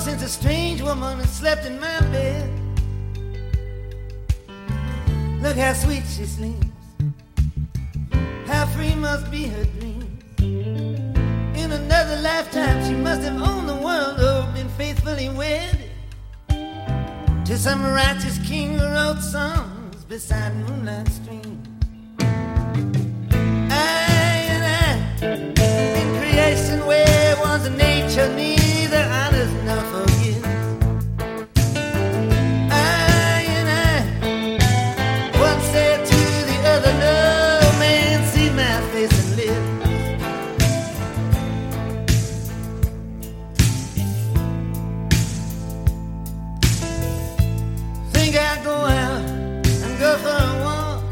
since a strange woman has slept in my bed. Look how sweet she sleeps, how free must be her dreams. In another lifetime she must have owned the world or been faithfully wed to some righteous king who wrote songs beside moonlight streams. In creation where one's nature neither honors nor forgives, I once said to the other, no man see my face and live. Think I'll go out and go for a walk.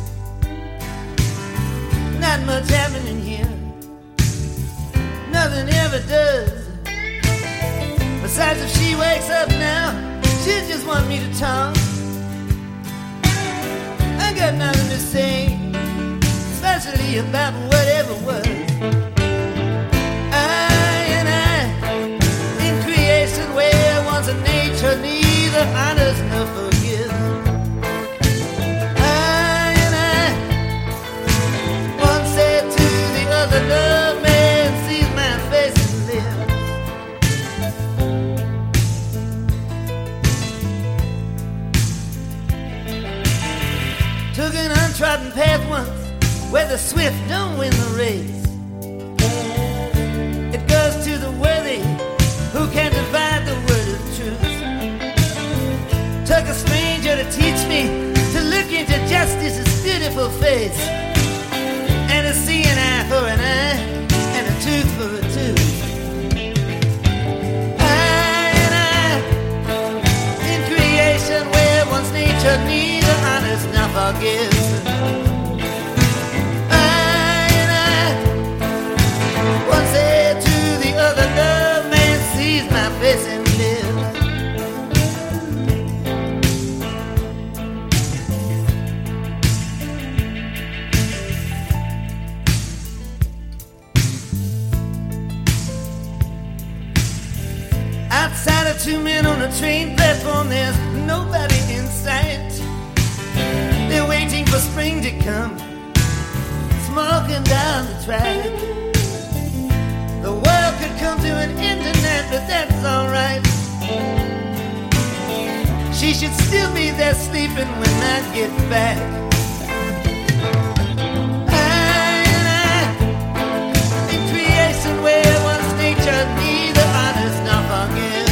Not much happening here, nothing ever does. Besides, if she wakes up now, she'll just want me to talk. I got nothing to say, especially about whatever was. In creation where one's a nature neither honors nor forgives, once said to the other, no man sees my face and lives. Took an untrodden path once where the swift don't win the race. It goes to the worthy who can divide the word of truth. Took a stranger to teach me to look into justice's beautiful face, and to see an eye for an eye and a tooth for a tooth. In creation where one's nature neither honors nor forgives, one said to the other, no man sees my face and lives. Outside of two men on a train platform, there's nobody in sight. They're waiting for spring to come, smoking down the track. The world could come to an end tonight, but that's alright. She should still be there sleeping when I get back. In creation where one's nature neither honors nor forgives,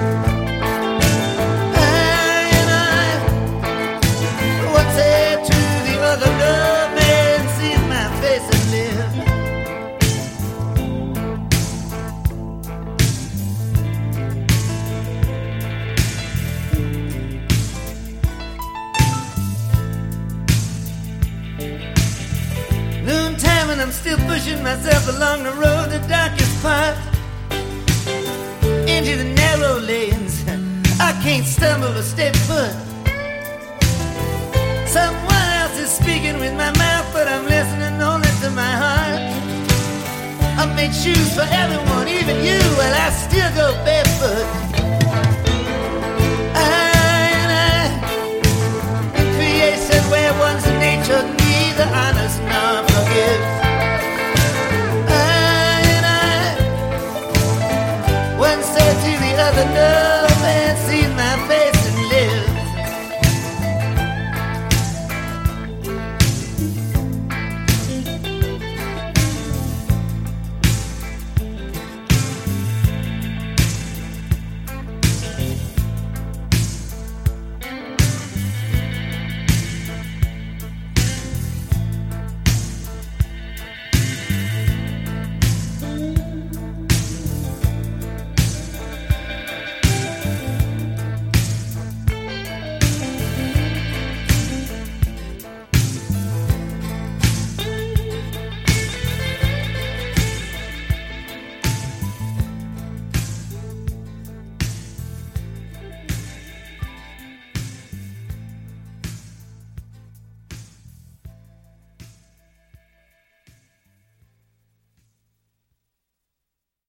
one said to the other, no man sees my face and lives. Noontime and I'm still pushing myself along the road, the darkest part, into the narrow lanes. I can't stumble or step foot. Someone else is speaking with my mouth, but I'm listening only to my heart. I've made shoes for everyone, even you, while I still go barefoot. In creation where one's nature neither honors nor forgives, one said to the other, no man sees my